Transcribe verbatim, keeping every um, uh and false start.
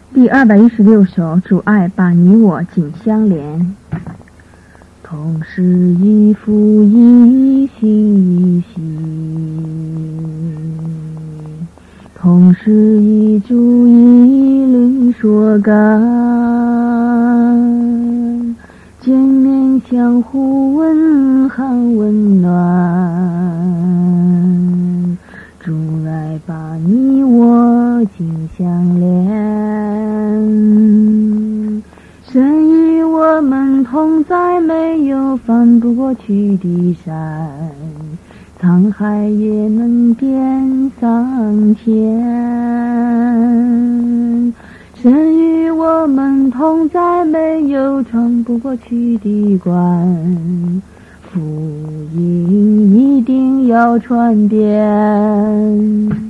第二百一十六首，主爱把你我紧相连。同是一父一心一心，同是一主一灵说感，见面相互问寒温暖，主爱把你我紧相连。神与我们同在，没有翻不过去的山，沧海也能变桑田。神与我们同在，没有穿不过去的关，福音一定要传遍。